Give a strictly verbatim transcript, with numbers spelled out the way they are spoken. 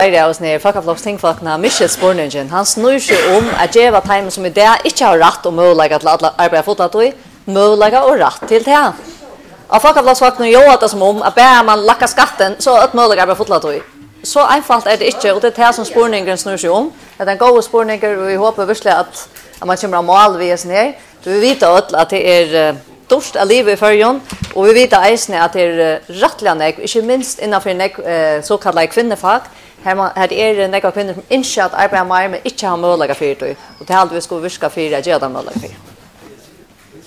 Det oss ner Fakafloks tingfolkna Michel Sporningen. Han snur sig om att ge vad time som i det inte har rätt och möjlighet till att arbeta fotat och möjlighet och rätt till det. Och Fakafloks vaknar ju att det som om att bär man lacka skatten så att möjlighet arbeta fotat och så einfalt är det inte och det är det som Sporningen snur sig om. Det är en god Sporninger och vi hoppas verkligen att att man kommer att mål vid oss ner. Vi vet att det är störst av livet i förrjön och vi vet eisne att det är rättliga nek, inte minst innanför nek, så kallade kvinnefag. Här, man, här är det några kvinnor som inte att arbeta mer men inte har möjlighet för det. Och det är allt vi ska virka för att göra det möjlighet för.